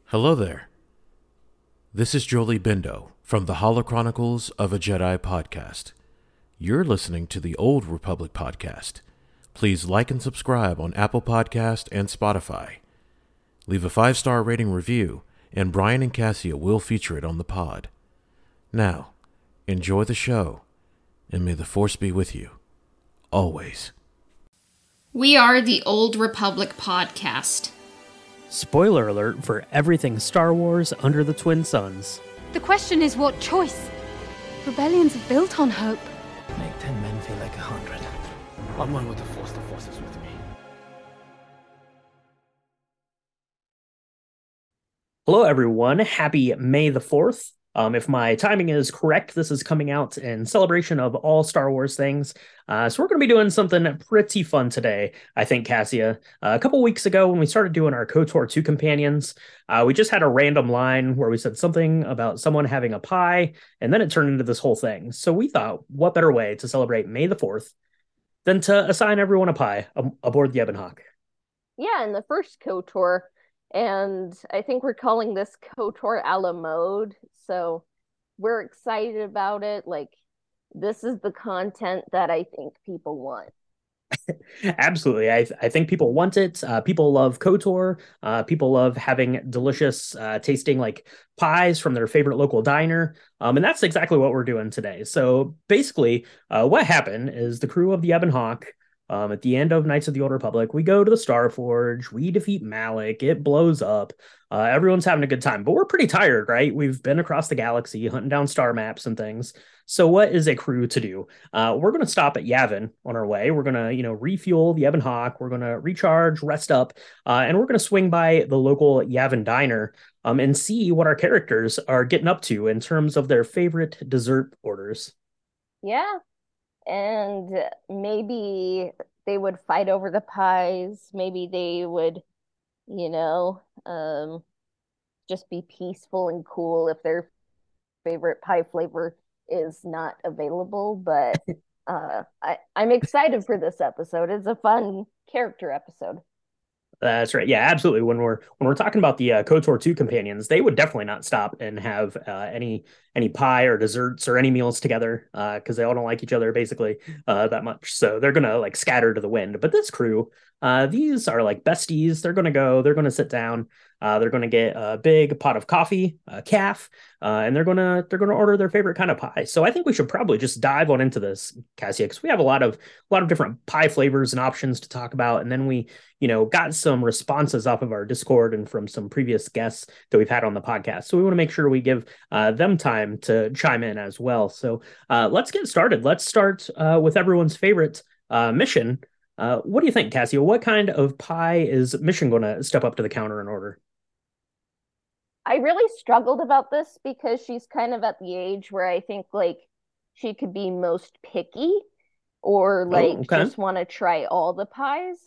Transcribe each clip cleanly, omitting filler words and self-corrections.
Hello there. This is Jolie Bindo from the Holochronicles of a Jedi podcast. You're listening to the Old Republic podcast. Please like and subscribe on Apple Podcast and Spotify. Leave a 5-star rating review, and Brian and Cassia will feature it on the pod. Now, enjoy the show, and may the Force be with you. Always. We are the Old Republic podcast. Spoiler alert for everything Star Wars under the Twin Suns. The question is what choice? Rebellions are built on hope. Make 10 men feel like 100. I'm one with the Force is with me. Hello everyone, happy May the 4th. If my timing is correct, this is coming out in celebration of all Star Wars things. So we're going to be doing something pretty fun today, I think, Cassia. A couple weeks ago when we started doing our KOTOR 2 companions, we just had a random line where we said something about someone having a pie, and then it turned into this whole thing. So we thought, what better way to celebrate May the 4th than to assign everyone a pie aboard the Ebon Hawk? Yeah, in the first KOTOR, and I think we're calling this KOTOR a la mode. So we're excited about it. Like, this is the content that I think people want. Absolutely. I think people want it. People love KOTOR. People love having delicious tasting like pies from their favorite local diner. And that's exactly what we're doing today. So basically, what happened is the crew of the Ebon Hawk, at the end of Knights of the Old Republic, we go to the Star Forge, we defeat Malak, it blows up. Everyone's having a good time, but we're pretty tired, right? We've been across the galaxy hunting down star maps and things. So what is a crew to do? We're going to stop at Yavin on our way. We're going to, refuel the Ebon Hawk. We're going to recharge, rest up, and we're going to swing by the local Yavin diner and see what our characters are getting up to in terms of their favorite dessert orders. Yeah. And maybe they would fight over the pies. Maybe they would, just be peaceful and cool if their favorite pie flavor is not available. But I'm excited for this episode. It's a fun character episode. That's right. Yeah, absolutely. When we're talking about the KOTOR 2 companions, they would definitely not stop and have any pie or desserts or any meals together because they all don't like each other basically that much. So they're gonna like scatter to the wind. But this crew, these are like besties. They're gonna sit down. They're gonna get a big pot of coffee, a calf, and they're gonna order their favorite kind of pie. So I think we should probably just dive on into this, Cassia, because we have a lot of different pie flavors and options to talk about, and then we got some responses off of our Discord and from some previous guests that we've had on the podcast. So we want to make sure we give them time to chime in as well. So let's get started. Let's start with everyone's favorite Mission. What do you think, Cassia? What kind of pie is Mission going to step up to the counter and order? I really struggled about this because she's kind of at the age where I think like she could be most picky or like just want to try all the pies.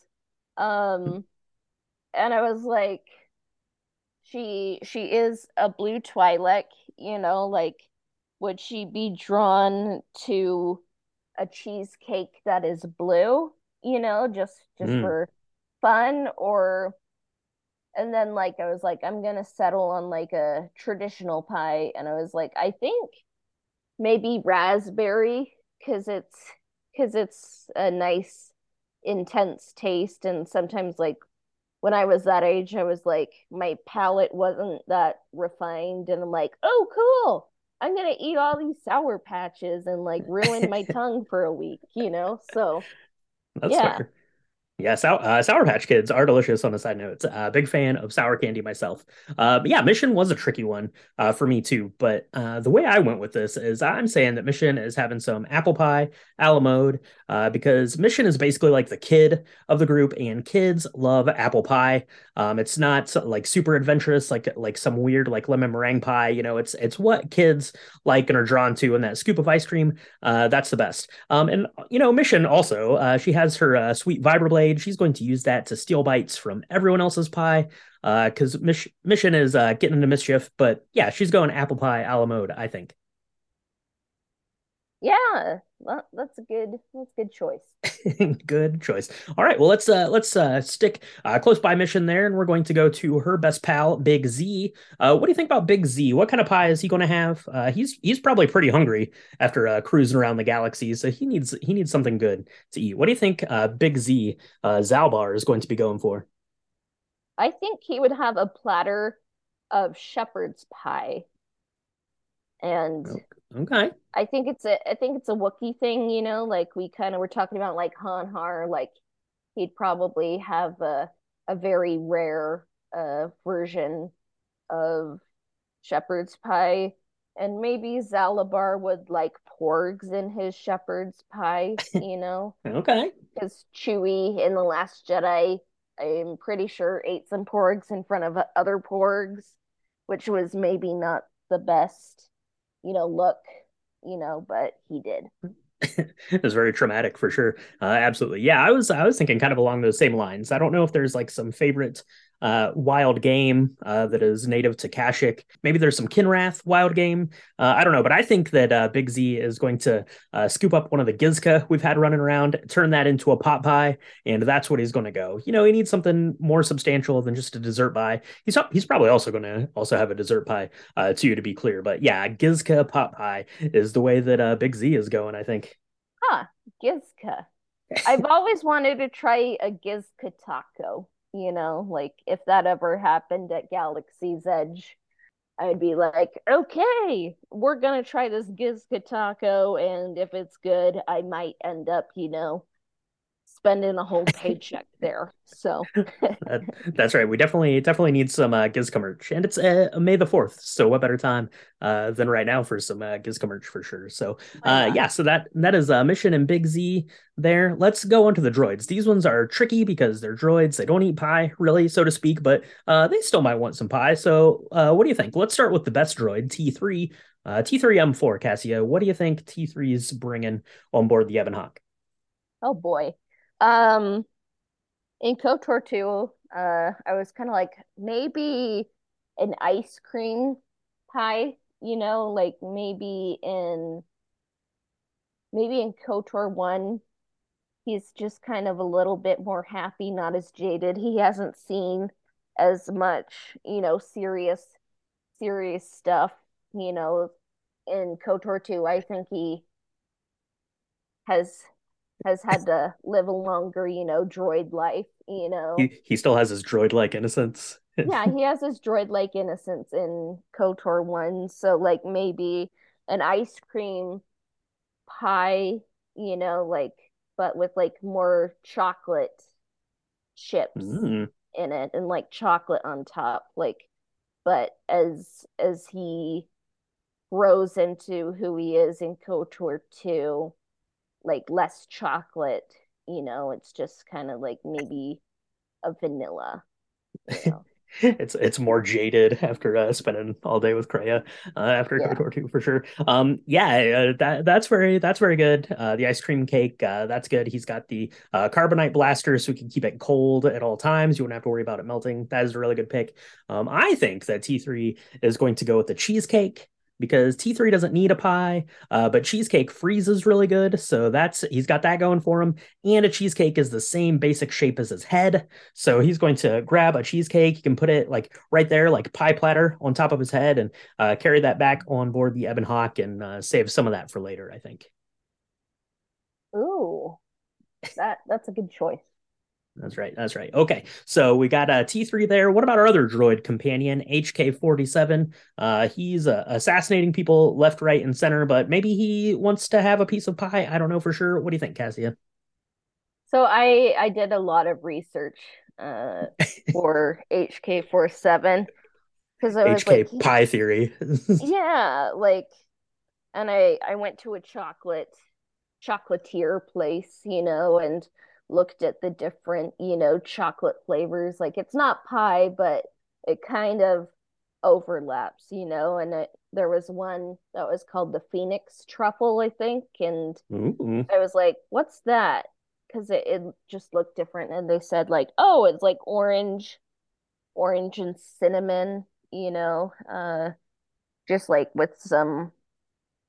And I was like, she is a blue Twi'lek, like would she be drawn to a cheesecake that is blue, just for fun? Or and then like I was like, I'm gonna settle on like a traditional pie, and I was like, I think maybe raspberry because it's a nice intense taste. And sometimes like when I was that age, I was like, my palate wasn't that refined, and I'm like, oh, cool. I'm gonna eat all these Sour Patches and like ruin my tongue for a week, So That's yeah. fair. Yeah, Sour Patch Kids are delicious on a side note. Big fan of sour candy myself. But yeah, Mission was a tricky one for me too. But the way I went with this is I'm saying that Mission is having some apple pie a la mode because Mission is basically like the kid of the group, and kids love apple pie. It's not like super adventurous, like some weird like lemon meringue pie. It's what kids like and are drawn to, and that scoop of ice cream, that's the best. And Mission also, she has her sweet vibroblade. She's going to use that to steal bites from everyone else's pie because Mission is getting into mischief. But yeah, she's going apple pie a la mode, I think. Yeah. That's a good choice. Good choice. All right, well let's stick close by mission there, and we're going to go to her best pal, Big Z. What do you think about Big Z? What kind of pie is he going to have? He's probably pretty hungry after cruising around the galaxy, so he needs something good to eat. What do you think Big Z Zalbar is going to be going for? I think he would have a platter of shepherd's pie, and Okay. I think it's a Wookiee thing, like we kind of were talking about like Han Har, like he'd probably have a very rare version of shepherd's pie, and maybe Zalabar would like porgs in his shepherd's pie, Okay. because Chewie in The Last Jedi, I'm pretty sure ate some porgs in front of other porgs, which was maybe not the best, look, but he did. It was very traumatic for sure. Absolutely. Yeah, I was thinking kind of along those same lines. I don't know if there's like some favorite wild game that is native to Kashyyyk. Maybe there's some Kinrath wild game. I don't know, but I think that Big Z is going to scoop up one of the Gizka we've had running around, turn that into a pot pie, and that's what he's going to go. He needs something more substantial than just a dessert pie. He's probably also going to also have a dessert pie too, to be clear. But yeah, Gizka pot pie is the way that Big Z is going, I think. Huh, Gizka. I've always wanted to try a Gizka taco, like if that ever happened at Galaxy's Edge, I'd be like, okay, we're gonna try this Gizka taco, and if it's good, I might end up, spending a whole paycheck there. So, That's right. We definitely need some Gizka merch, and it's May the 4th. So what better time than right now for some Gizka merch for sure. So why not? yeah, so that is Mission and Big Z there. Let's go on to the droids. These ones are tricky because they're droids. They don't eat pie, really, so to speak, but they still might want some pie. So what do you think? Let's start with the best droid, T3. T3M4, Cassia. What do you think T3 is bringing on board the Ebon Hawk? Oh boy. Um, in KOTOR 2, I was kind of like maybe an ice cream pie, like maybe in KOTOR 1, he's just kind of a little bit more happy, not as jaded. He hasn't seen as much, serious stuff, you know, in KOTOR 2. I think he has had to live a longer, droid life, He still has his droid-like innocence. Yeah, he has his droid-like innocence in KOTOR 1, so like maybe an ice cream pie, like but with like more chocolate chips Mm. in it and like chocolate on top, like but as he grows into who he is in KOTOR 2, like less chocolate, it's just kind of like maybe a vanilla, you know. It's more jaded after spending all day with Kreia after Yeah. KOTOR 2 for sure. Yeah, that's very good. The ice cream cake, that's good. He's got the carbonite blaster, so we can keep it cold at all times. You won't have to worry about it melting. That is a really good pick. I think that T3 is going to go with the cheesecake, because T3 doesn't need a pie, but cheesecake freezes really good. So he's got that going for him. And a cheesecake is the same basic shape as his head. So he's going to grab a cheesecake. He can put it like right there, like pie platter on top of his head, and carry that back on board the Ebon Hawk, and save some of that for later, I think. Ooh, that's a good choice. That's right. That's right. Okay. So we got a T3 there. What about our other droid companion, HK47? He's assassinating people left, right, and center, but maybe he wants to have a piece of pie. I don't know for sure. What do you think, Cassia? So I did a lot of research for HK47, because I was HK like, pie theory. yeah, like, and I went to a chocolatier place, and looked at the different, chocolate flavors. Like it's not pie, but it kind of overlaps, and there was one that was called the Phoenix truffle, I think, and Ooh. I was like, what's that? Because it just looked different, and they said like, oh, it's like orange and cinnamon, just like with some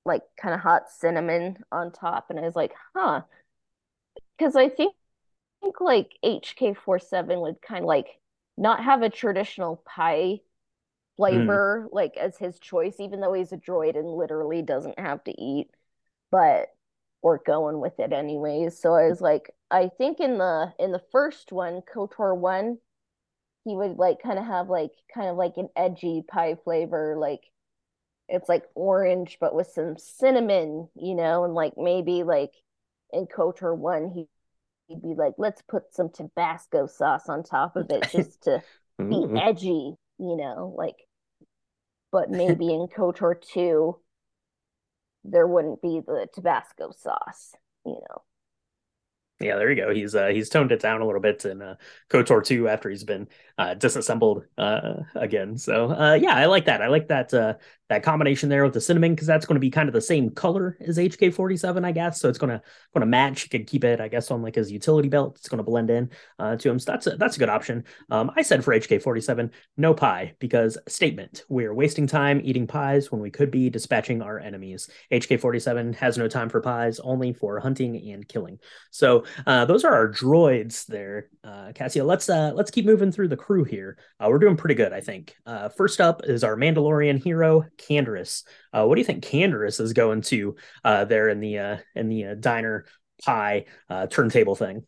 like kind of hot cinnamon on top, and I was like, huh, because I think like HK47 would kind of like not have a traditional pie Mm. flavor like as his choice, even though he's a droid and literally doesn't have to eat, but we're going with it anyways. So I was like, I think in the first one, KOTOR 1, he would like kind of like an edgy pie flavor, like it's like orange but with some cinnamon, and like maybe like in KOTOR 1 he'd be like, let's put some Tabasco sauce on top of it just to be Ooh. edgy, like, but maybe in KOTOR 2 there wouldn't be the Tabasco sauce. Yeah, there you go. He's toned it down a little bit in KOTOR 2 after he's been disassembled again. So yeah, I like that. I like that combination there with the cinnamon because that's going to be kind of the same color as HK47, I guess. So it's gonna match. You could keep it, I guess, on like his utility belt. It's going to blend in to him. So that's a good option. I said for HK47, no pie because statement: we're wasting time eating pies when we could be dispatching our enemies. HK47 has no time for pies, only for hunting and killing. So those are our droids there, Cassia. Let's keep moving through the crew here. We're doing pretty good, I think. First up is our Mandalorian hero, Canderous. What do you think Canderous is going to there in the diner pie turntable thing?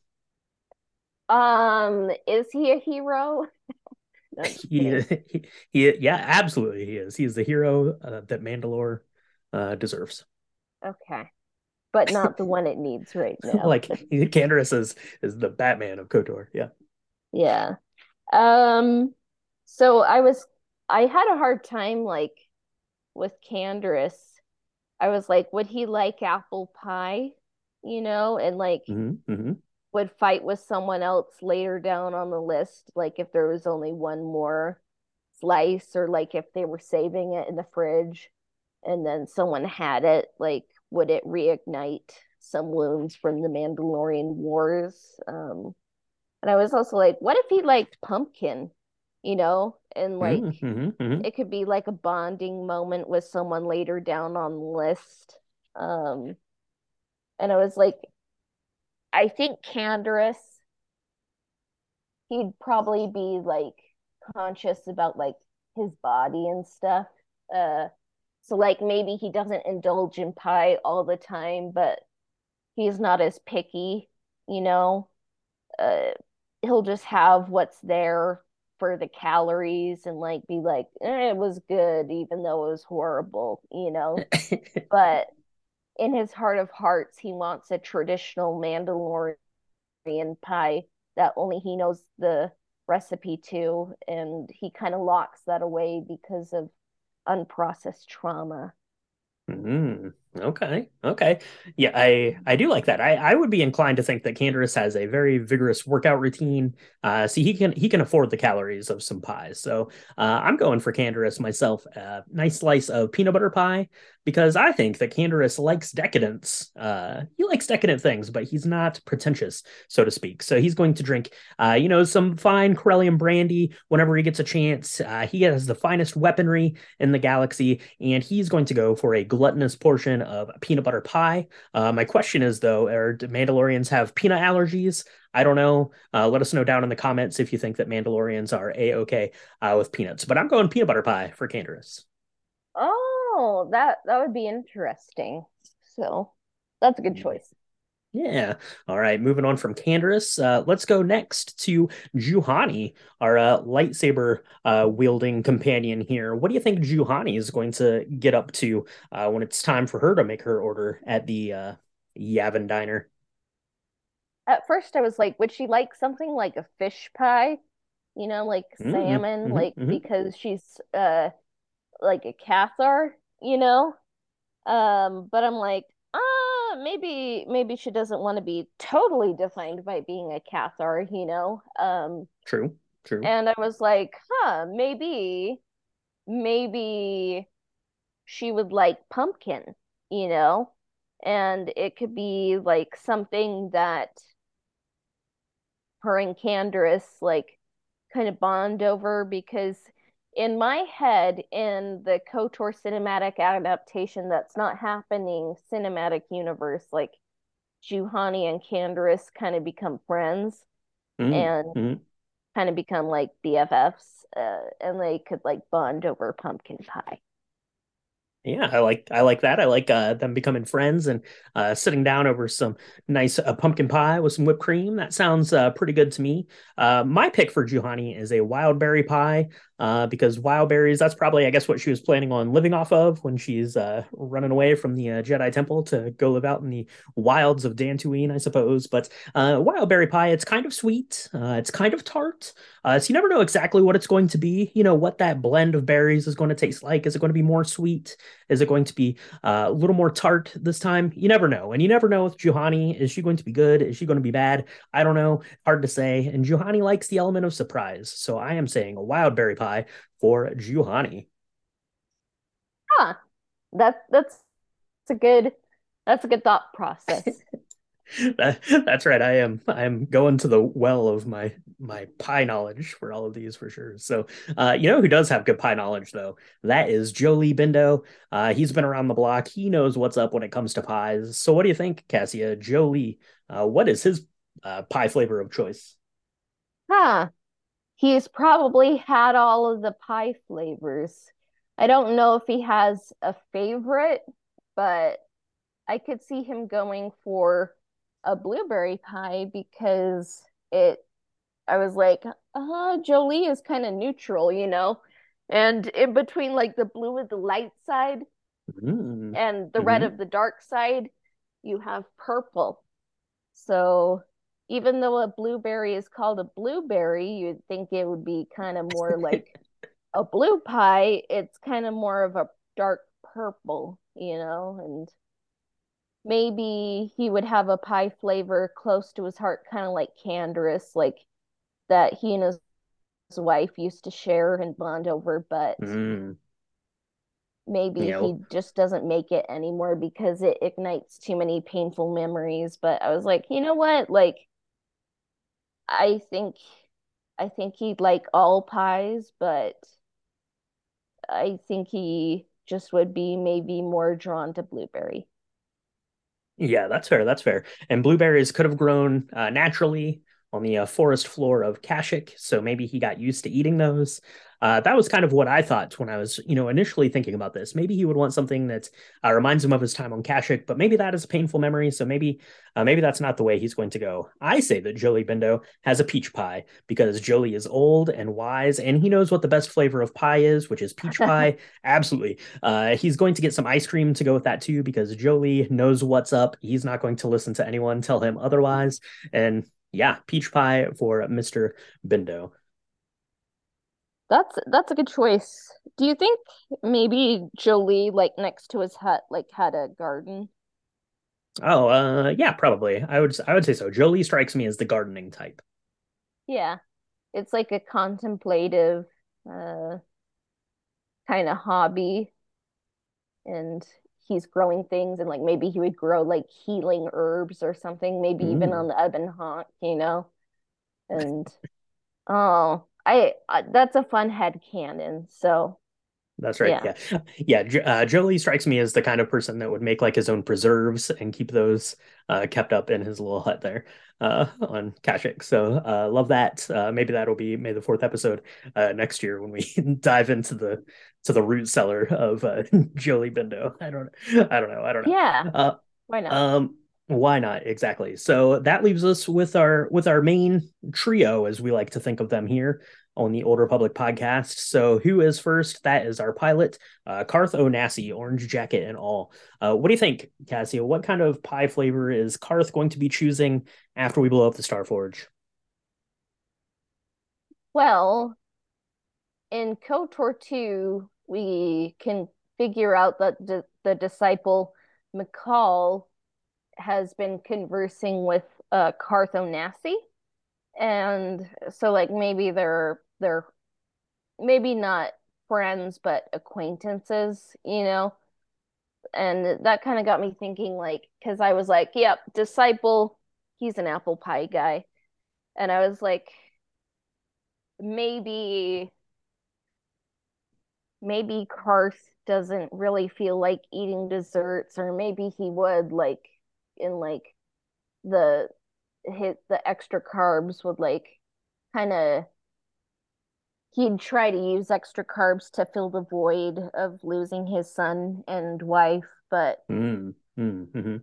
Is he a hero? No, just He, kidding. yeah, absolutely he is. He is the hero that Mandalore deserves. Okay, but not the one it needs right now. Like Canderous is the Batman of KOTOR. Yeah. Yeah. Um, so I had a hard time like with Canderous. I was like, would he like apple pie? And like Mm-hmm. would fight with someone else later down on the list, like if there was only one more slice, or like if they were saving it in the fridge and then someone had it, like would it reignite some wounds from the Mandalorian Wars? And I was also like, what if he liked pumpkin, and like Mm-hmm. Mm-hmm. it could be like a bonding moment with someone later down on the list. Um, and I was like, I think Canderous, he'd probably be like conscious about like his body and stuff. Uh, so like maybe he doesn't indulge in pie all the time, but he's not as picky, you know. Uh, he'll just have what's there for the calories and like be like, it was good, even though it was horrible. But in his heart of hearts, he wants a traditional Mandalorian pie that only he knows the recipe to, and he kind of locks that away because of unprocessed trauma. Mm, okay. Okay. Yeah, I do like that. I would be inclined to think that Canderous has a very vigorous workout routine. See, he can afford the calories of some pies. So I'm going for Canderous myself. Nice slice of peanut butter pie because I think that Canderous likes decadence. He likes decadent things, but he's not pretentious, so to speak. So he's going to drink, some fine Corellian brandy whenever he gets a chance. He has the finest weaponry in the galaxy, and he's going to go for a gluttonous portion of peanut butter pie. My question is, though, do Mandalorians have peanut allergies? I don't know. Let us know down in the comments if you think that Mandalorians are a-okay with peanuts. But I'm going peanut butter pie for Canderous. Oh, that would be interesting. So that's a good choice. Yeah. All right. Moving on from Canderous, let's go next to Juhani, our lightsaber wielding companion here. What do you think Juhani is going to get up to when it's time for her to make her order at the Yavin Diner? At first, I was like, would she like something like a fish pie? Like Mm-hmm, salmon, mm-hmm, like mm-hmm. because she's like a Cathar. But I'm like, maybe she doesn't want to be totally defined by being a Cathar. True, true. And I was like, maybe she would like pumpkin, you know, and it could be like something that her and Canderous like kind of bond over because in my head, in the KOTOR cinematic adaptation that's not happening cinematic universe, like Juhani and Canderous kind of become friends and Mm-hmm. kind of become like BFFs, and they could like bond over pumpkin pie. Yeah, I like that. I like them becoming friends and sitting down over some nice pumpkin pie with some whipped cream. That sounds pretty good to me. My pick for Juhani is a wild berry pie because wild berries, that's probably, I guess, what she was planning on living off of when she's running away from the Jedi Temple to go live out in the wilds of Dantooine, I suppose. But wild berry pie, it's kind of sweet. It's kind of tart. So you never know exactly what it's going to be. You know, what that blend of berries is going to taste like. Is it going to be more sweet? Is it going to be a little more tart this time? You never know. And you never know with Juhani. Is she going to be good? Is she going to be bad? I don't know. Hard to say. And Juhani likes the element of surprise. So I am saying a wild berry pie for Juhani. Huh. That's a good that's a good thought process. That's right. I am going to the well of my pie knowledge for all of these for sure. So you know who does have good pie knowledge though? That is Jolie Bindo. He's been around the block. He knows what's up when it comes to pies. So what do you think, Cassia? Jolie, what is his pie flavor of choice? Huh. He's probably had all of the pie flavors. I don't know if he has a favorite, but I could see him going for a blueberry pie because it I was like, Jolie is kind of neutral, you know? And in between like the blue of the light side Mm. and the red Hmm. of the dark side, you have purple. So even though a blueberry is called a blueberry, you'd think it would be kind of more like a blue pie. It's kind of more of a dark purple, you know, and maybe he would have a pie flavor close to his heart, kind of like Canderous, like that he and his wife used to share and bond over, but Mm. maybe Yeah. he just doesn't make it anymore because it ignites too many painful memories. But I was like, you know what? Like, I think I think he'd like all pies, but I think he just would be maybe more drawn to blueberry. Yeah, that's fair. That's fair. And blueberries could have grown naturally on the forest floor of Kashyyyk, so maybe he got used to eating those. That was kind of what I thought when I was, initially thinking about this. Maybe he would want something that reminds him of his time on Kashyyyk, but maybe that is a painful memory. So maybe that's not the way he's going to go. I say that Jolie Bindo has a peach pie because Jolie is old and wise, and he knows what the best flavor of pie is, which is peach pie. Absolutely. He's going to get some ice cream to go with that too, because Jolie knows what's up. He's not going to listen to anyone tell him otherwise. And yeah, peach pie for Mr. Bindo. That's a good choice. Do you think maybe Jolie, like next to his hut, like had a garden? Oh, yeah, probably. I would say so. Jolie strikes me as the gardening type. Yeah. It's like a contemplative uh kind of hobby, and he's growing things, and like maybe he would grow like healing herbs or something, maybe even on Mm. the Ebon Hawk, you know? And oh, that's a fun head canon. So, That's right. yeah. Yeah. Yeah. Jolie strikes me as the kind of person that would make like his own preserves and keep those kept up in his little hut there on Kashyyyk. So love that. Maybe that'll be May the fourth episode next year when we dive into the root cellar of Jolie Bindo. I don't know. I don't know. Yeah, why not? Why not? Exactly. So that leaves us with our main trio, as we like to think of them here on the Old Republic podcast. So who is first? That is our pilot, Karth Onasi, orange jacket and all. What do you think, Cassia? What kind of pie flavor is Karth going to be choosing after we blow up the Starforge? Well, in KOTOR 2, we can figure out that the disciple McCall has been conversing with Karth Onasi. And so like maybe they're maybe not friends but acquaintances, you know? And that kind of got me thinking like because I was like, yep, disciple, he's an apple pie guy. And I was like, maybe maybe Karth doesn't really feel like eating desserts, or maybe he would, like, in like the the extra carbs would like kind of, he'd try to use extra carbs to fill the void of losing his son and wife, but Mm-hmm.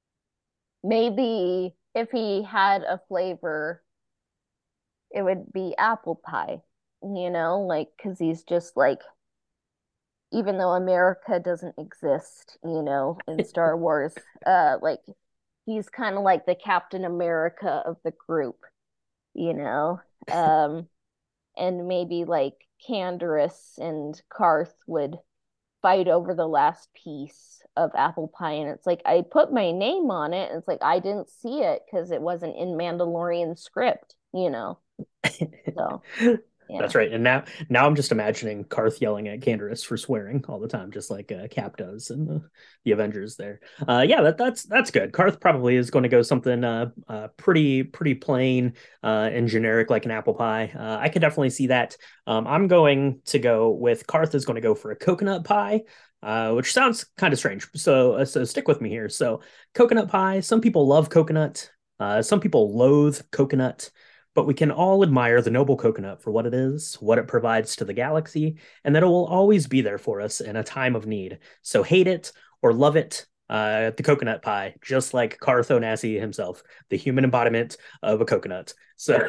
maybe if he had a flavor, it would be apple pie, like, because he's just like, even though America doesn't exist, in Star Wars, like, he's kind of like the Captain America of the group, you know. And maybe like Canderous and Karth would fight over the last piece of apple pie, and it's like, I put my name on it, and it's like, I didn't see it because it wasn't in Mandalorian script. So yeah. That's right. And now I'm just imagining Karth yelling at Canderous for swearing all the time, just like Cap does in the Avengers there. Yeah, that's good. Karth probably is going to go something pretty plain and generic, like an apple pie. I could definitely see that. I'm going to go with Karth is going to go for a coconut pie. Which sounds kind of strange. So stick with me here. So coconut pie, some people love coconut. Some people loathe coconut, but we can all admire the noble coconut for what it is, what it provides to the galaxy, and that it will always be there for us in a time of need. So hate it or love it, the coconut pie, just like Karth Onasi himself, the human embodiment of a coconut. So,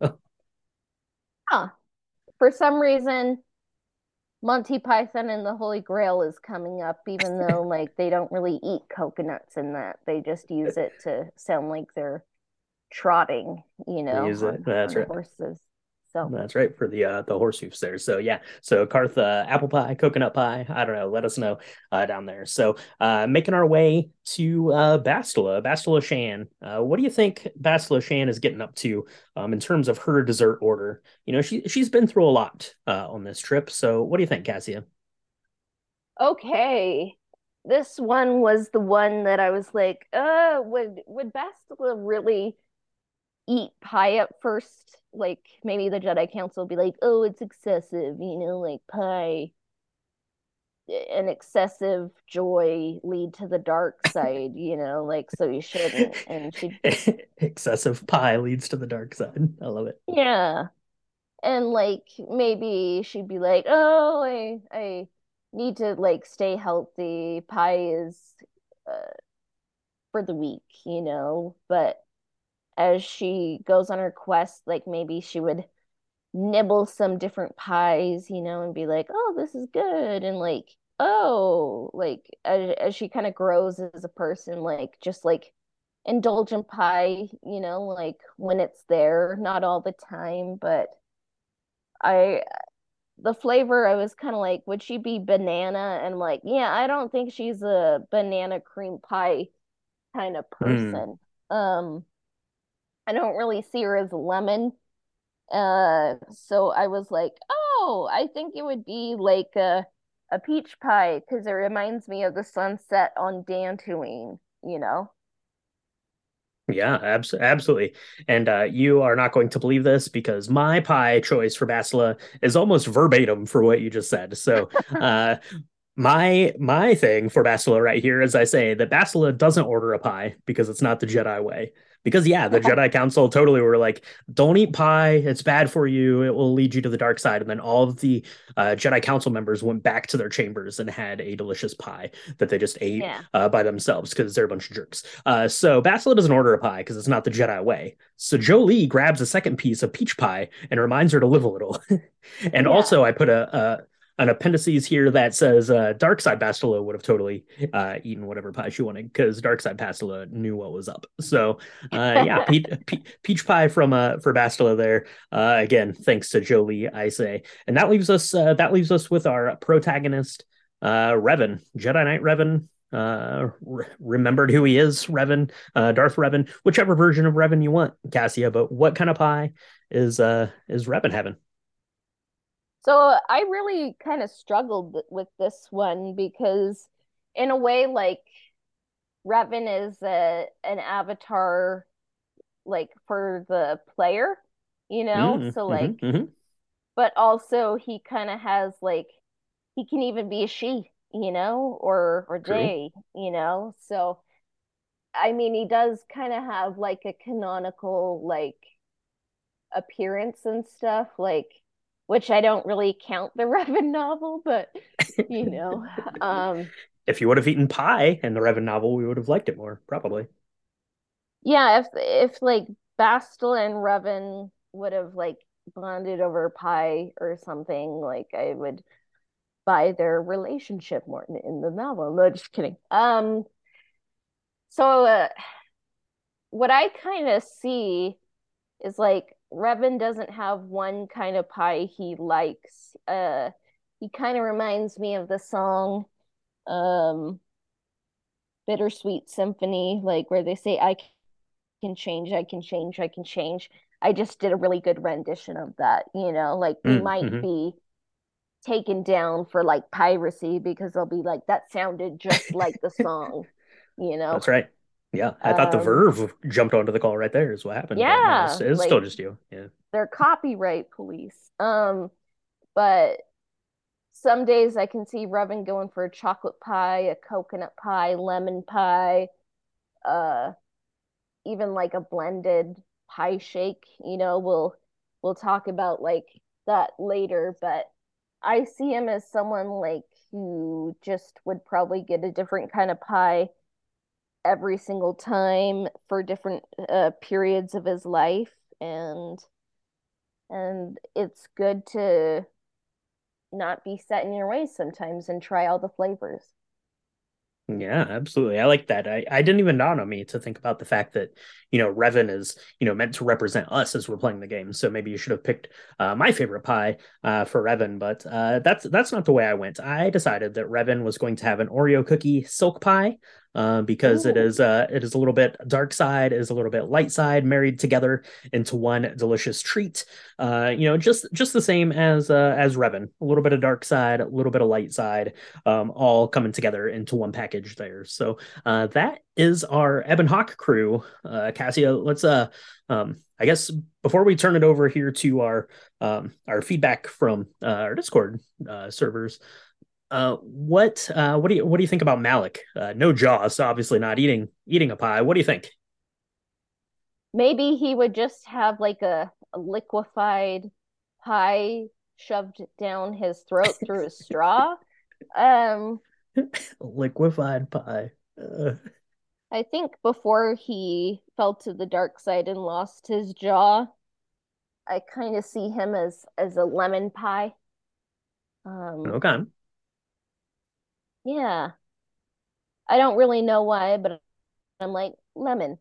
Huh. For some reason, Monty Python and the Holy Grail is coming up, even though like they don't really eat coconuts in that. They just use it to sound like they're trotting, use it. That's on right. horses. So That's right, for the horse hooves there. So yeah, so Karth, apple pie, coconut pie. I don't know. Let us know down there. So making our way to Bastila Shan. What do you think Bastila Shan is getting up to in terms of her dessert order? She's been through a lot on this trip. So what do you think, Cassia? okay. This one was the one that I was like, would Bastila really eat pie at first? Like, maybe the Jedi Council would be like, oh, it's excessive, like pie and excessive joy lead to the dark side, like, so you shouldn't. And she, Excessive pie leads to the dark side. I love it. yeah. And like, maybe she'd be like, oh, I need to like stay healthy. Pie is uh, for the weak, but as she goes on her quest, like, maybe she would nibble some different pies, and be like, oh, this is good. And like, oh, like, as she kind of grows as a person, like, just like indulgent pie, like when it's there, not all the time. But I, the flavor, I was kind of like, would she be banana? And like, yeah, I don't think she's a banana cream pie kind of Hmm. person. I don't really see her as a lemon. So I was like, oh, I think it would be like a peach pie because it reminds me of the sunset on Dantooine. Yeah, absolutely. And you are not going to believe this because my pie choice for Basila is almost verbatim for what you just said. So, my thing for Basila right here is I say that Basila doesn't order a pie because it's not the Jedi way. Because yeah, the Jedi Council totally were like, "Don't eat pie; it's bad for you. It will lead you to the dark side." And then all of the Jedi Council members went back to their chambers and had a delicious pie that they just ate Yeah. by themselves because they're a bunch of jerks. So Basila doesn't order a pie because it's not the Jedi way. So Jolie grabs a second piece of peach pie and reminds her to live a little. And Yeah. also, I put a an appendices here that says Darkside Bastila would have totally eaten whatever pie she wanted because Darkside Bastila knew what was up. So yeah, peach pie from for Bastila there. Again, thanks to Jolie, I say. And that leaves us with our protagonist, Revan, Jedi Knight Revan. Remembered who he is, Darth Revan, whichever version of Revan you want, Cassia. But what kind of pie is Revan having? So I really kind of struggled with this one because, in a way, like, Revan is an avatar, like, for the player, So like, Mm-hmm. but also he kind of has like, he can even be a she, or True. they, So I mean, he does kind of have like a canonical like appearance and stuff, like which I don't really count the Revan novel, but you know, um, If you would have eaten pie in the Revan novel, we would have liked it more, probably. yeah, if like Bastel and Revan would have like bonded over pie or something, like I would buy their relationship more in the novel. No, just kidding. So what I kind of see is like Revan doesn't have one kind of pie he likes. He kind of reminds me of the song um Bittersweet Symphony, like where they say I can change, I can change, I can change. I just did a really good rendition of that, like we might Mm-hmm. be taken down for like piracy because they'll be like that sounded just like the song, you know. That's right. Yeah, I thought the Um Verve jumped onto the call right there is what happened, but no, yeah, it's still like just you. Yeah. they're copyright police. But some days I can see Revan going for a chocolate pie, a coconut pie, lemon pie, uh, even like a blended pie shake. We'll talk about like that later, but I see him as someone like who just would probably get a different kind of pie every single time for different periods of his life, and it's good to not be set in your ways sometimes and try all the flavors. Yeah, absolutely. I like that. I didn't even dawn on me to think about the fact that, Revan is, meant to represent us as we're playing the game. So maybe you should have picked my favorite pie for Revan, but that's not the way I went. I decided that Revan was going to have an Oreo cookie silk pie. Because Ooh. it is a little bit dark side, is a little bit light side, married together into one delicious treat. Just the same as Revan, a little bit of dark side, a little bit of light side, all coming together into one package there. So that is our Ebon Hawk crew. Cassia, let's I guess before we turn it over here to our feedback from our Discord servers, what do you think about Malik? No jaws, so obviously not eating a pie. What do you think? Maybe he would just have like a liquefied pie shoved down his throat through a straw. Um, Liquefied pie. I think before he fell to the dark side and lost his jaw, I kind of see him as a lemon pie. Um, Okay. yeah, I don't really know why, but I'm like lemon,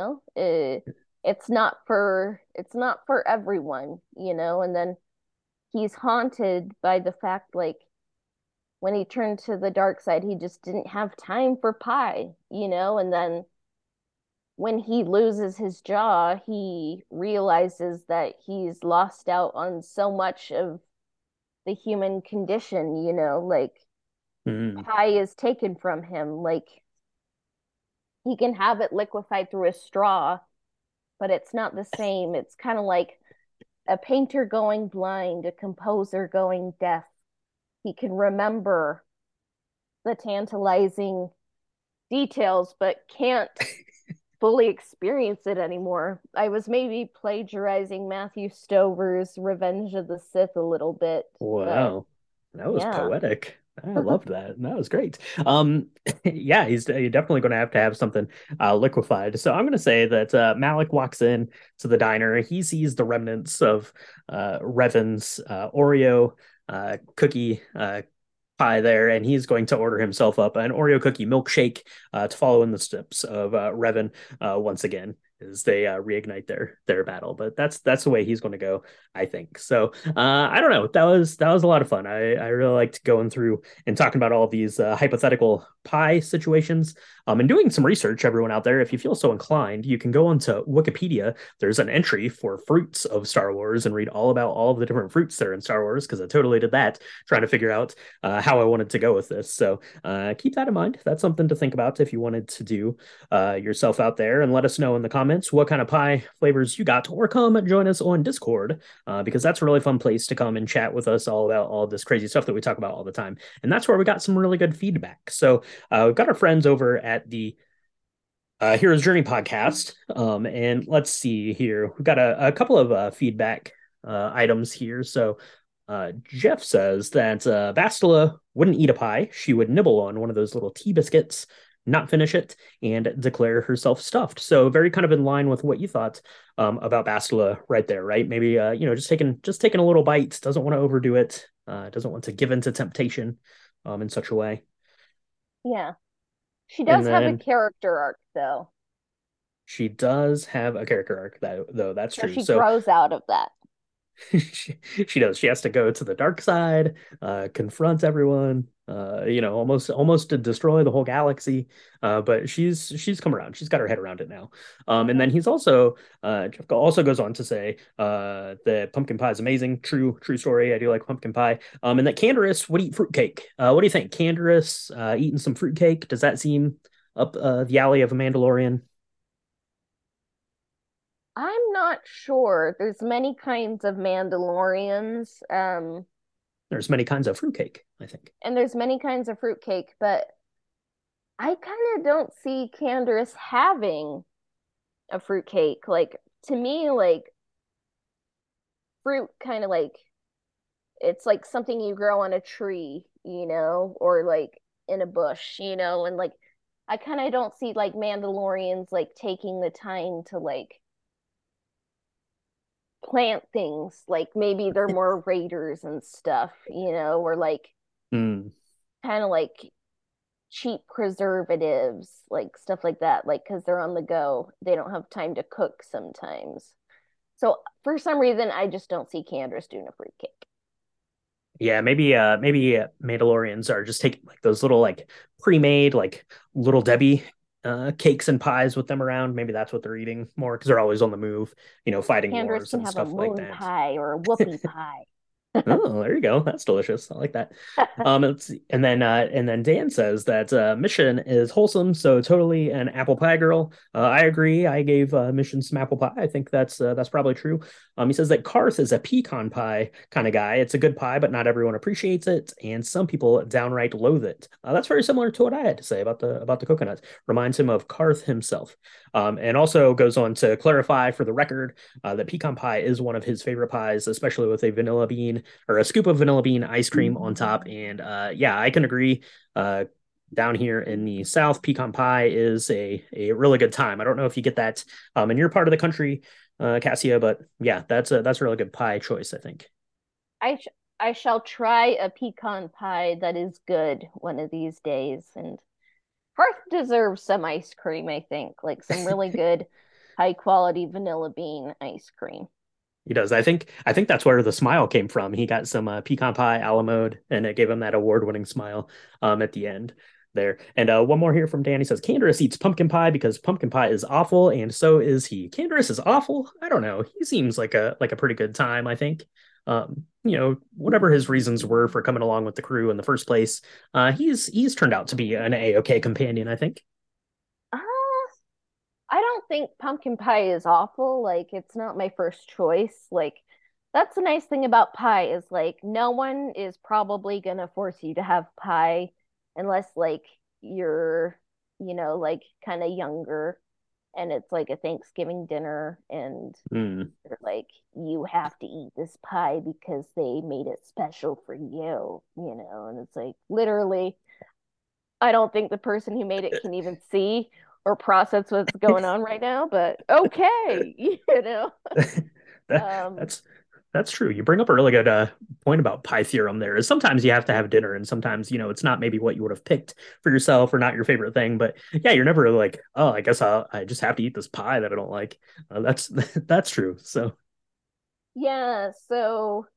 it's not for everyone, and then he's haunted by the fact like when he turned to the dark side, he just didn't have time for pie, and then when he loses his jaw, he realizes that he's lost out on so much of the human condition, like Mm. pie is taken from him. Like he can have it liquefied through a straw, but it's not the same. It's kind of like a painter going blind, a composer going deaf. He can remember the tantalizing details, but can't fully experience it anymore. I was maybe plagiarizing Matthew Stover's Revenge of the Sith a little bit, but Wow, that was yeah. poetic. I loved that. That was great. Yeah, you're definitely going to have something liquefied. So I'm going to say that Malik walks in to the diner. He sees the remnants of Revan's Oreo cookie pie there, and he's going to order himself up an Oreo cookie milkshake to follow in the steps of Revan once again as they reignite their battle. But that's the way he's going to go, I think. So I don't know. That was a lot of fun. I really liked going through and talking about all of these hypothetical pie situations. And doing some research, everyone out there, if you feel so inclined, you can go onto Wikipedia. There's an entry for fruits of Star Wars and read all about all of the different fruits that are in Star Wars, because I totally did that, trying to figure out how I wanted to go with this. So keep that in mind. That's something to think about if you wanted to do yourself out there, and let us know in the comments comments what kind of pie flavors you got, or come join us on Discord, because that's a really fun place to come and chat with us all about all this crazy stuff that we talk about all the time. And that's where we got some really good feedback. So we've got our friends over at the Hero's Journey podcast. And let's see here. We've got a couple of feedback items here. So Jeff says that Bastila wouldn't eat a pie. She would nibble on one of those little tea biscuits, not finish it, and declare herself stuffed. So very kind of in line with what you thought about Bastila right there, right? Maybe just taking a little bite, doesn't want to overdo it, doesn't want to give in to temptation in such a way. Yeah. She does have a character arc, though. She does have a character arc, though. That's true. She grows out of that. she does. She has to go to the dark side, confront everyone, almost to destroy the whole galaxy. But she's come around. She's got her head around it now. And then he's also Jeff also goes on to say that pumpkin pie is amazing. True story. I do like pumpkin pie. And that Canderous would eat fruitcake. What do you think? Canderous eating some fruitcake? Does that seem up the alley of a Mandalorian? I'm not sure. There's many kinds of Mandalorians. There's many kinds of fruitcake, I think. And there's many kinds of fruitcake, but I kind of don't see Canderous having a fruitcake. Like, to me, like, fruit kind of like, it's like something you grow on a tree, or like in a bush, and like, I kind of don't see like Mandalorians like taking the time to like plant things. Like maybe they're more raiders and stuff, or like kind of like cheap preservatives, like stuff like that, like because they're on the go, they don't have time to cook sometimes. So for some reason I just don't see Canderous doing a fruitcake. Yeah, maybe Mandalorians are just taking like those little like pre-made like little Debbie cakes and pies with them around. Maybe that's what they're eating more because they're always on the move, fighting Canderous wars and stuff like that. Pie or a whoopie pie. Oh, there you go. That's delicious. I like that. And then Dan says that Mission is wholesome, so totally an apple pie girl. I agree. I gave Mission some apple pie. I think that's probably true. He says that Karth is a pecan pie kind of guy. It's a good pie, but not everyone appreciates it, and some people downright loathe it. That's very similar to what I had to say about the coconut. Reminds him of Karth himself, and also goes on to clarify for the record that pecan pie is one of his favorite pies, especially with a vanilla bean or a scoop of vanilla bean ice cream on top. And yeah, I can agree. Down here in the South, pecan pie is a really good time. I don't know if you get that in your part of the country, Cassia, but yeah, that's a really good pie choice, I think. I shall try a pecan pie that is good one of these days. And Hearth deserves some ice cream, I think, like some really good high quality vanilla bean ice cream. He does. I think that's where the smile came from. He got some pecan pie a la mode, and it gave him that award-winning smile at the end there. And one more here from Dan. He says, Canderous eats pumpkin pie because pumpkin pie is awful, and so is he. Canderous is awful? I don't know. He seems like a pretty good time, I think. Whatever his reasons were for coming along with the crew in the first place, he's turned out to be an A-okay companion, I think. I don't think pumpkin pie is awful. Like, it's not my first choice. Like, that's the nice thing about pie is like no one is probably gonna force you to have pie unless like you're, like kind of younger and it's like a Thanksgiving dinner and they're like, you have to eat this pie because they made it special for you, and it's like literally, I don't think the person who made it can even see or process what's going on right now, but okay, That's true. You bring up a really good point about pie theorem there is sometimes you have to have dinner and sometimes, it's not maybe what you would have picked for yourself or not your favorite thing, but yeah, you're never like, oh, I guess I just have to eat this pie that I don't like. That's true. So. Yeah. So,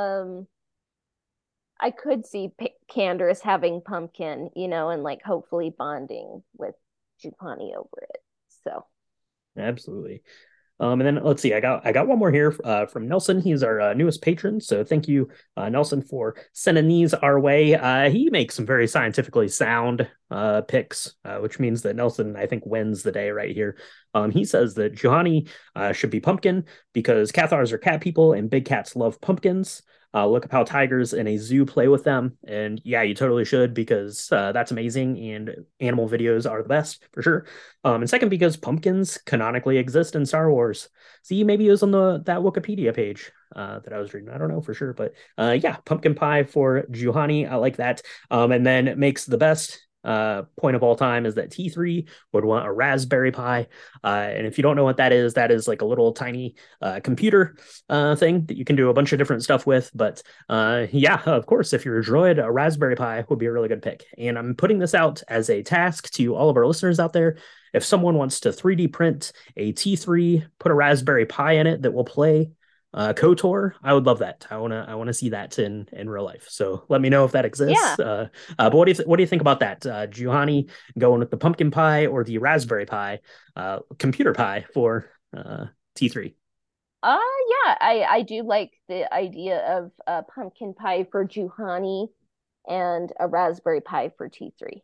I could see Canderous having pumpkin, and like hopefully bonding with Chupani over it. So. Absolutely. And then let's see, I got one more here from Nelson. He's our newest patron, so thank you, Nelson, for sending these our way. He makes some very scientifically sound picks, which means that Nelson, I think, wins the day right here. He says that Juhani should be pumpkin because Cathars are cat people and big cats love pumpkins. Look up how tigers in a zoo play with them. And yeah, you totally should because that's amazing. And animal videos are the best for sure. And second, because pumpkins canonically exist in Star Wars. See, maybe it was on that Wikipedia page that I was reading. I don't know for sure, but yeah, pumpkin pie for Juhani. I like that. And then it makes the best point of all time is that T3 would want a Raspberry Pi. And if you don't know what that is like a little tiny computer thing that you can do a bunch of different stuff with. But yeah, of course, if you're a droid, a Raspberry Pi would be a really good pick. And I'm putting this out as a task to all of our listeners out there. If someone wants to 3D print a T3, put a Raspberry Pi in it that will play KOTOR, I would love that. I wanna see that in real life. So let me know if that exists. Yeah. But what do you think about that, Juhani going with the pumpkin pie or the Raspberry Pi, computer pie for T3? Yeah, I do like the idea of a pumpkin pie for Juhani and a raspberry pie for T3.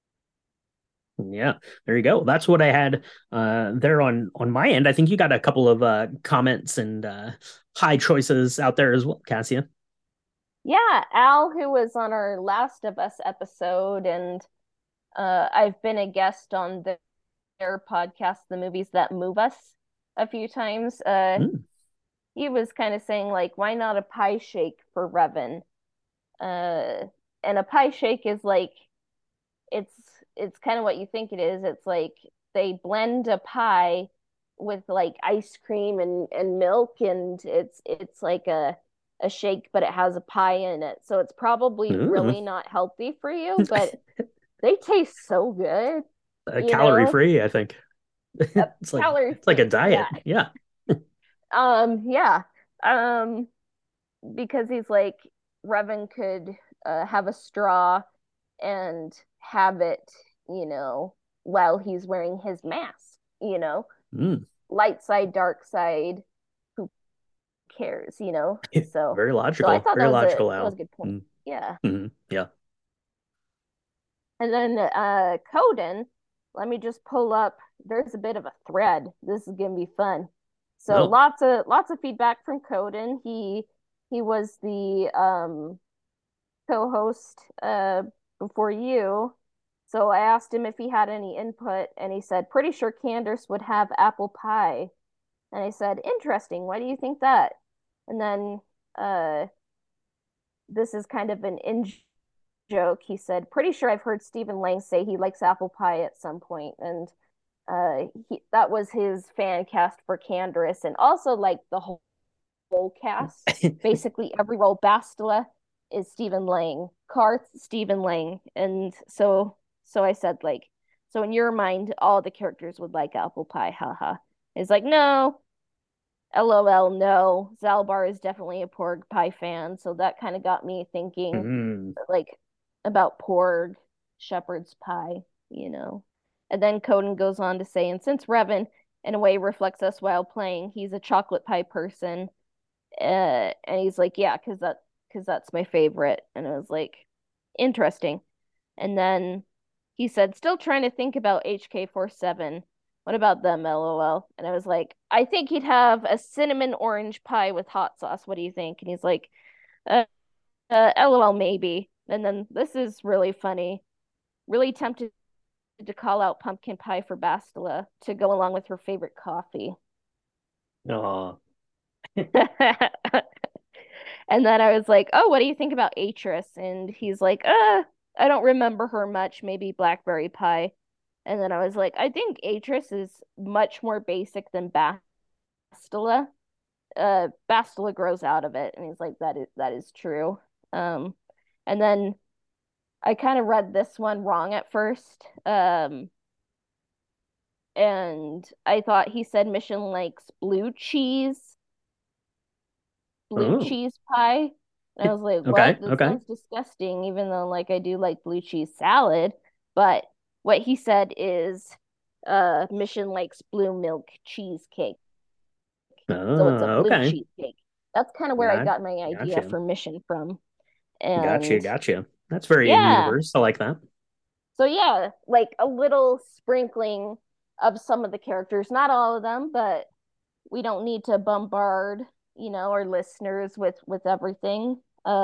Yeah, there you go. That's what I had there on my end. I think you got a couple of comments and high choices out there as well, Cassia. Yeah, Al, who was on our Last of Us episode, and I've been a guest on their podcast, The Movies That Move Us, a few times. Mm. He was kind of saying, like, why not a pie shake for Revan? And a pie shake is like, it's it's kind of what you think it is. It's like they blend a pie with like ice cream and milk, and it's like a shake, but it has a pie in it. So it's probably Mm. really not healthy for you, but they taste so good, you Calorie know? free, I think. It's like Calorie it's like a free. Yeah. diet. Yeah. Yeah. Um, because he's like Revan could have a straw and have it, while he's wearing his mask, Mm. light side, dark side, who cares, So Very so I logical. thought Very logical, that was a Al. good point. Mm. Yeah. Yeah. And then Coden, let me just pull up. There's a bit of a thread. This is gonna be fun. So Oh. lots of feedback from Coden. He was the co-host before you. So I asked him if he had any input, and he said, pretty sure Candace would have apple pie. And I said, interesting. Why do you think that? And then uh, this is kind of an in joke. He said, pretty sure I've heard Stephen Lang say he likes apple pie at some point. And that was his fan cast for Candace, and also like the whole cast. Basically, every role. Bastila is Stephen Lang, Karth Stephen Lang, and so I said like, so in your mind, all the characters would like apple pie, haha. It's like no, LOL, no. Zalbar is definitely a porg pie fan, so that kind of got me thinking Mm. like about porg, shepherd's pie. And then Coden goes on to say, and since Revan in a way reflects us while playing, he's a chocolate pie person. And he's like, yeah, because that's my favorite. And I was like, interesting. And then he said, still trying to think about HK47. What about them, LOL? And I was like, I think he'd have a cinnamon orange pie with hot sauce. What do you think? And he's like, uh, LOL, maybe. And then this is really funny. Really tempted to call out pumpkin pie for Bastila to go along with her favorite coffee. Oh. And then I was like, "Oh, what do you think about Atris?" And he's like, I don't remember her much, maybe blackberry pie." And then I was like, "I think Atris is much more basic than Bastila. Bastila grows out of it." And he's like, "That is true." Um, and then I kind of read this one wrong at first. And I thought he said Mission likes blue Oh. cheese pie. And I was like, Okay. what? That Okay. sounds disgusting, even though like I do like blue cheese salad. But what he said is Mission likes blue milk cheesecake. So it's a blue Okay. cheesecake. That's kind of where I Got, got my idea gotcha. for Mission from. Gotcha. And Gotcha. That's very in yeah, universe. I like that. so yeah, like a little sprinkling of some of the characters, not all of them, but we don't need to bombard, our listeners with everything.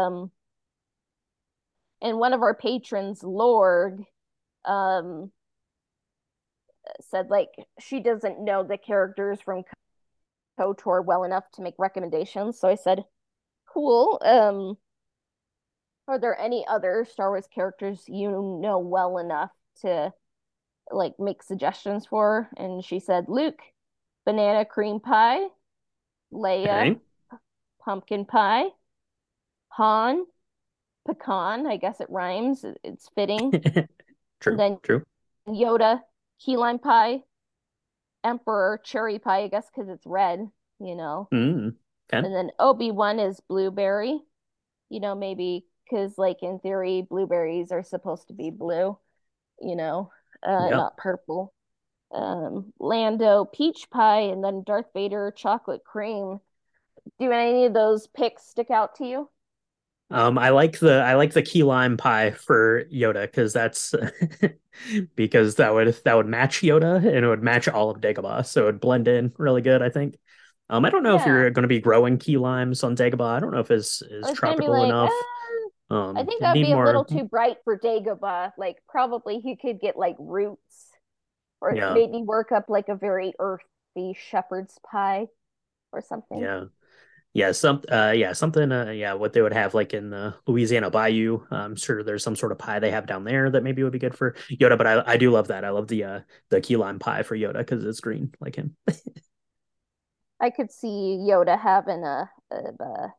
And one of our patrons, Lorg, um, said like she doesn't know the characters from KOTOR well enough to make recommendations. So I said, cool. Are there any other Star Wars characters you know well enough to like make suggestions for? And she said Luke, banana cream pie, Leia, Okay. pumpkin pie, Han, pecan. I guess it rhymes. It's fitting. And True. then True. Yoda, key lime pie, Emperor cherry pie. I guess because it's red. You know. Okay. And then Obi-Wan is blueberry. Maybe because like in theory, blueberries are supposed to be blue. Yep. Not purple. Lando peach pie, and then Darth Vader chocolate cream. Do any of those picks stick out to you? I like the key lime pie for Yoda because that's because that would match Yoda and it would match all of Dagobah, so it would blend in really good, I think. I don't know if Yeah, you're going to be growing key limes on Dagobah. I don't know if it's is I was gonna be tropical like, enough. I think It'd that would need be a little more. too bright for Dagobah. Like, probably he could get like roots, or Yeah, maybe work up like a very earthy shepherd's pie or something. yeah. Yeah, something yeah, what they would have like in the Louisiana Bayou. I'm sure there's some sort of pie they have down there that maybe would be good for Yoda, but I do love that. I love the key lime pie for Yoda because it's green like him. I could see Yoda having a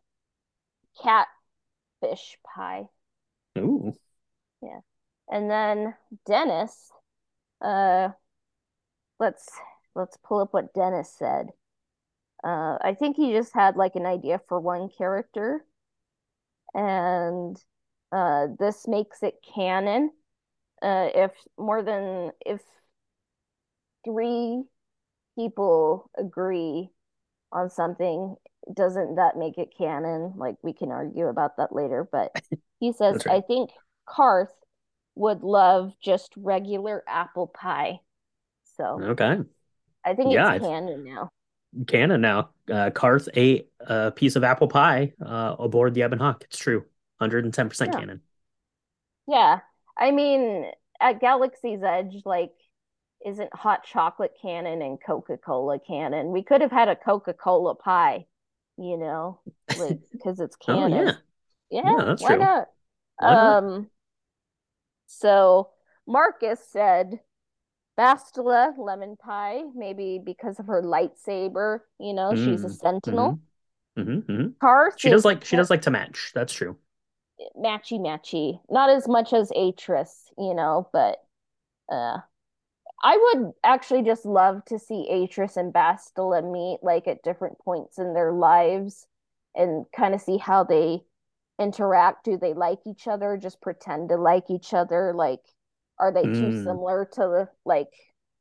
catfish pie. Ooh. Yeah. And then Dennis, uh, let's let's pull up what Dennis said. I think he just had like an idea for one character, and this makes it canon. If three people agree on something, doesn't that make it canon? Like we can argue about that later, but he says, That's right. I think Karth would love just regular apple pie. So Okay. I think Yeah, it's I canon now. canon now. Karth ate a piece of apple pie aboard the Ebon Hawk. It's true. 110% Yeah. canon. Yeah. I mean, at Galaxy's Edge, like, isn't hot chocolate canon and Coca-Cola canon? We could have had a Coca-Cola pie, like, because it's Oh canon. yeah. Yeah, Yeah, that's why true. not? Why not? So Marcus said Bastila lemon pie, maybe because of her lightsaber, she's a Mm. Mm-hmm. sentinel. Mm-hmm. Mm-hmm. Karth is She does like to match. That's true. matchy matchy. Not as much as Atris, but uh I would actually just love to see Atris and Bastila meet like at different points in their lives and kind of see how they interact. Do they like each other? Just pretend to like each other? Like, are they too Mm. similar to like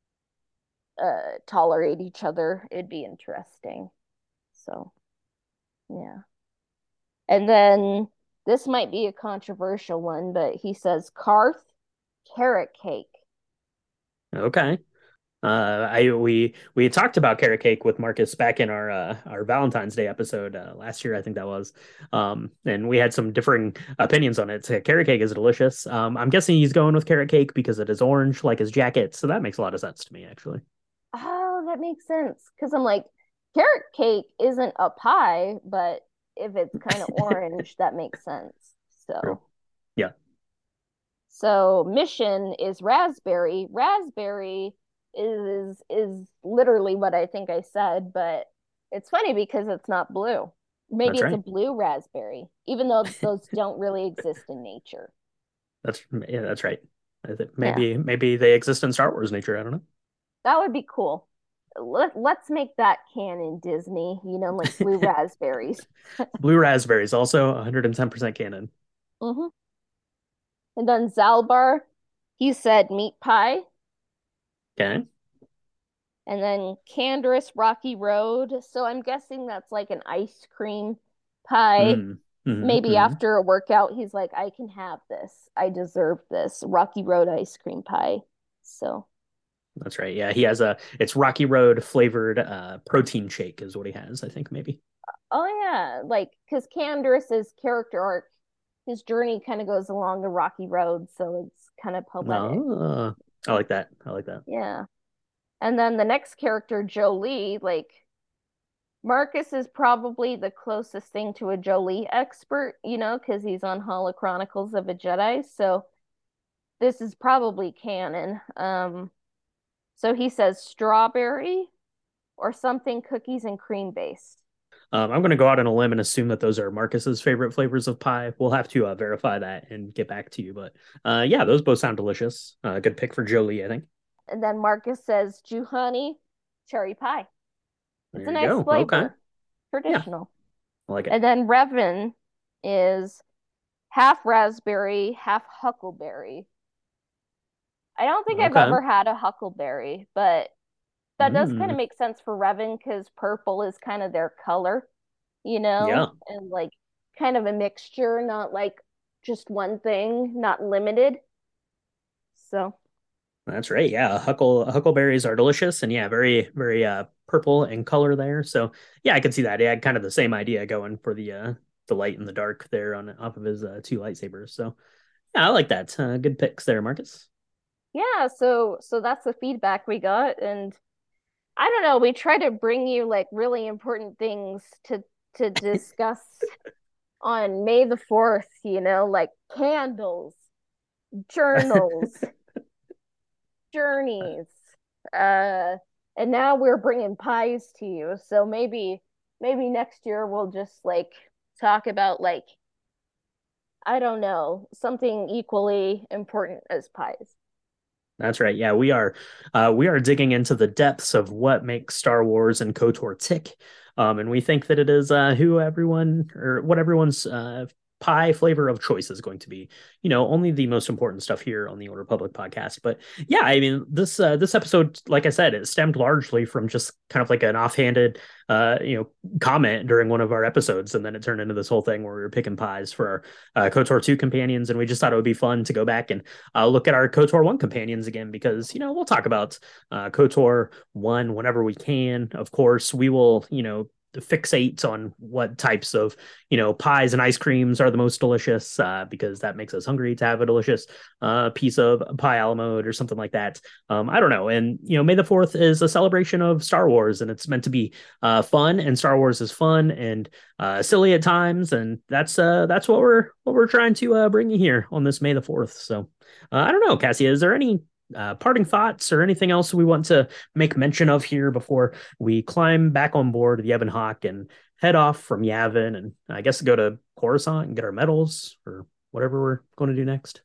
tolerate each other? It'd be interesting. So, yeah. And then this might be a controversial one, but he says Karth carrot cake. Okay. I we had talked about carrot cake with Marcus back in our Valentine's Day episode last year, I think that was. And we had some differing opinions on it. So carrot cake is delicious. I'm guessing he's going with carrot cake because it is orange like his jacket, so that makes a lot of sense to me, actually. Oh, that makes sense. Because I'm like, carrot cake isn't a pie, but if it's kind of orange, that makes sense. True. So, Yeah. so mission is raspberry. Raspberry is literally what I think I said, but it's funny because it's not blue. Maybe That's it's a right. blue raspberry, even though those don't really exist in nature. That's right. I think Yeah, maybe they exist in Star Wars nature. I don't know. that would be cool. Let's make that canon, Disney, like blue raspberries. Blue raspberries also 110% canon. Hmm. And then Zalbar, he said meat pie. Okay. And then Canderous Rocky Road. So I'm guessing that's like an ice cream pie. Maybe after a workout, he's like, I can have this. I deserve this. Rocky Road ice cream pie. So That's right. Yeah, he has it's Rocky Road flavored protein shake is what he has, I think maybe. oh yeah, like because Canderous's character arc, his journey kind of goes along the rocky road, so it's kind of poetic. I like that. I like that. Yeah. And then the next character, Jolee, like Marcus is probably the closest thing to a Jolee expert, because he's on Chronicles of a Jedi. So this is probably canon. So he says strawberry or something cookies and cream based. I'm going to go out on a limb and assume that those are Marcus's favorite flavors of pie. We'll have to verify that and get back to you. But yeah, those both sound delicious. Good pick for Jolee, I think. And then Marcus says Juhani cherry pie. It's a nice go. flavor. Okay. Traditional. Yeah. I like it. And then Revan is half raspberry, half huckleberry. I don't think I've ever had a huckleberry, but that does kind of make sense for Revan because purple is kind of their color, Yeah. and like kind of a mixture, not like just one thing, not limited. So That's right. Yeah, huckleberries are delicious, and yeah, very very purple in color there. So yeah, I could see that. Yeah, kind of the same idea going for the light and the dark there on off of his two lightsabers. So yeah, I like that. Good picks there, Marcus. yeah, so that's the feedback we got, and I don't know, we try to bring you like really important things to discuss on May the 4th, like candles, journals, journeys. And now we're bringing pies to you. So maybe next year we'll just like talk about like I don't know, something equally important as pies. That's right. Yeah, we are digging into the depths of what makes Star Wars and KOTOR tick. And we think that it is what everyone's pie flavor of choice is going to be. Only the most important stuff here on the Old Republic podcast. But yeah, I mean, this episode, like I said, it stemmed largely from just kind of like an offhanded comment during one of our episodes, and then it turned into this whole thing where we were picking pies for our KOTOR 2 companions, and we just thought it would be fun to go back and look at our KOTOR 1 companions again, because we'll talk about KOTOR 1 whenever we can. Of course, we will fixate on what types of pies and ice creams are the most delicious, because that makes us hungry to have a delicious piece of pie a la mode or something like that. I don't know. And May the 4th is a celebration of Star Wars, and it's meant to be fun, and Star Wars is fun and silly at times, and that's what we're trying to bring you here on this May the 4th. So I don't know, Cassia, is there any parting thoughts or anything else we want to make mention of here before we climb back on board the Yavin Hawk and head off from Yavin, and I guess go to Coruscant and get our medals or whatever we're going to do next?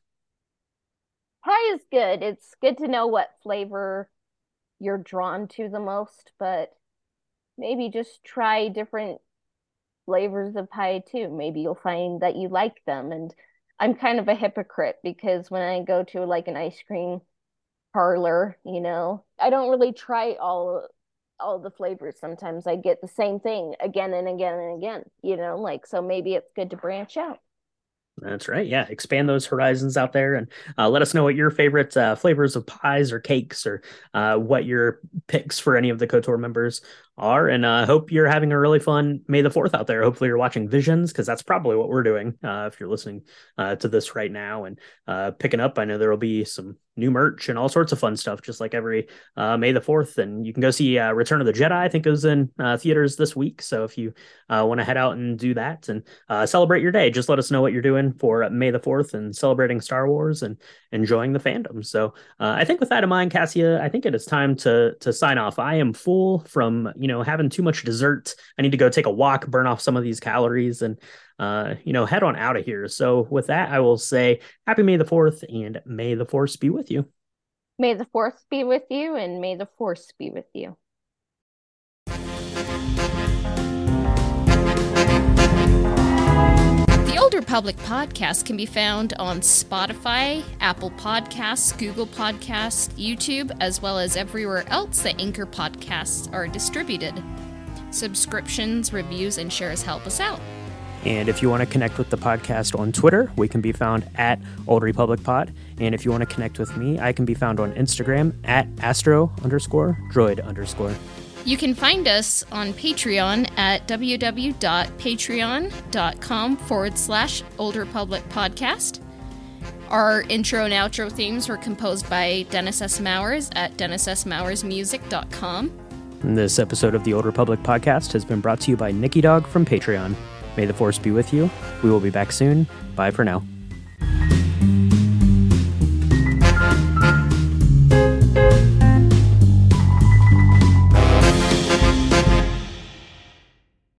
Pie is good. It's good to know what flavor you're drawn to the most, but maybe just try different flavors of pie too. Maybe you'll find that you like them. And I'm kind of a hypocrite because when I go to like an ice cream parlor, I don't really try all the flavors. Sometimes I get the same thing again and again and again, so maybe it's good to branch out. That's right. Yeah. Expand those horizons out there, and let us know what your favorite flavors of pies or cakes, or what your picks for any of the KOTOR members are. And hope you're having a really fun May the 4th out there. Hopefully you're watching Visions, because that's probably what we're doing if you're listening to this right now and picking up. I know there will be some new merch and all sorts of fun stuff, just like every May the 4th. And you can go see Return of the Jedi. I think it was in theaters this week. So if you want to head out and do that and celebrate your day, just let us know what you're doing for May the 4th and celebrating Star Wars and enjoying the fandom. So I think with that in mind, Cassia, I think it is time to sign off. I am full from, having too much dessert. I need to go take a walk, burn off some of these calories, and head on out of here. So with that, I will say happy May the 4th, and may the Force be with you. May the Force be with you, and may the Force be with you. The Old Republic Podcast can be found on Spotify, Apple Podcasts, Google Podcasts, YouTube, as well as everywhere else that Anchor podcasts are distributed. Subscriptions, reviews, and shares help us out. And if you want to connect with the podcast on Twitter, we can be found at Old Republic Pod. And if you want to connect with me, I can be found on Instagram at Astro_Droid_. You can find us on Patreon at www.patreon.com/Old Republic Podcast. Our intro and outro themes were composed by Dennis S. Mowers at DennisSMowersMusic.com. This episode of the Old Republic Podcast has been brought to you by Nicky Dog from Patreon. May the Force be with you. We will be back soon. Bye for now.